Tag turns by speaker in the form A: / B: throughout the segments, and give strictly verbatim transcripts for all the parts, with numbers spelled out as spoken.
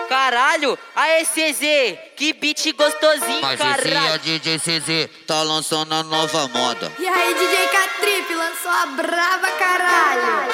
A: Caralho, aê C Z, que beat gostosinho,
B: Mas
A: caralho.
B: esse é D J C Z, tá lançando a nova moda.
C: E aí D J K-Trip lançou a brava, caralho.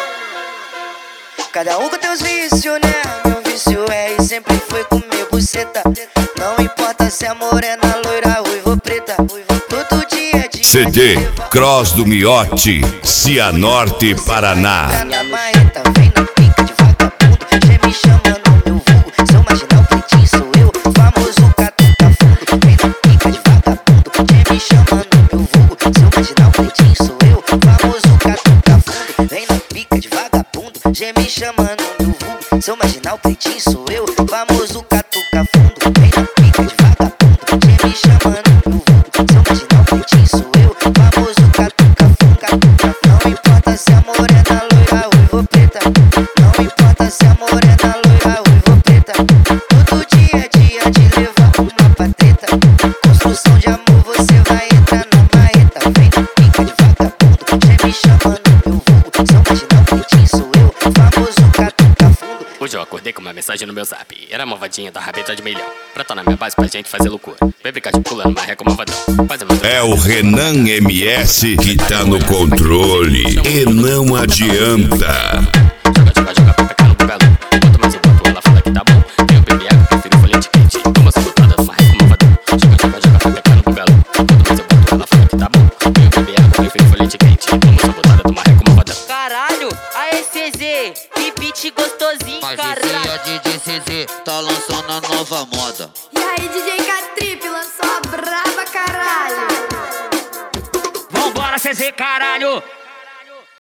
D: Cada um com teus vícios, né? Meu vício é e sempre foi comer buceta. Não importa se é morena, loira, ruiva ou preta. Todo dia é dia.
E: C D Cross do Miote, Cianorte, Paraná.
D: Na marreta, vem na pica de vagabundo. Cê me chama no meu vulgo. Seu marginal pretinho sou eu, famoso catuca fundo. Vem na pica de vagabundo. Cê me chama no meu vulgo. Seu marginal pretinho sou eu, famoso catuca fundo. Vem na pica de vagabundo. Cê me chama no meu vulgo. Seu marginal pretinho sou eu, famoso catuca fundo. Vem na pica de vagabundo. Cê me chama no meu vulgo. Seu marginal pretinho sou eu, famoso catuca fundo. Catuca fundo. Não importa se é morena, loira, ruiva ou preta. Não importa se é morena, loira, ruiva ou preta. Todo dia é dia de levar uma pra treta. Construção de amor, você vai entrar na marreta. Vem na pica de vagabundo, cê me chama no meu vulgo. Seu marginal pretinho sou eu, famoso catuca fundo.
F: Hoje eu acordei com uma mensagem no meu zap. Era a malvadinha da rabeta de milhão. Pra tá na minha base pra gente fazer loucura. Vem brincar de pula numa reca malvadão. Faz a mão.
E: É o Renan M S que tá no controle e não adianta.
F: Joga, joga, joga pra pegar no bugalão. Bota mais um pouco, ela fala que tá bom. Tenho bebê água, prefiro folha de quente. Toma essa botada numa reca malvadão. Joga, joga, joga pra pegar no bugalão. Bota mais um pouco, ela fala que tá bom. Tenho bebê água, prefiro folha de quente. Toma essa botada numa reca malvadão.
A: Caralho, aê C Z, que beat gostosinho,
B: Mas esse
A: caralho.
B: é D J C Z, tá lançando a nova moda.
C: E aí D J K-Trip lançou a brava, caralho.
G: Vambora, C Z, caralho.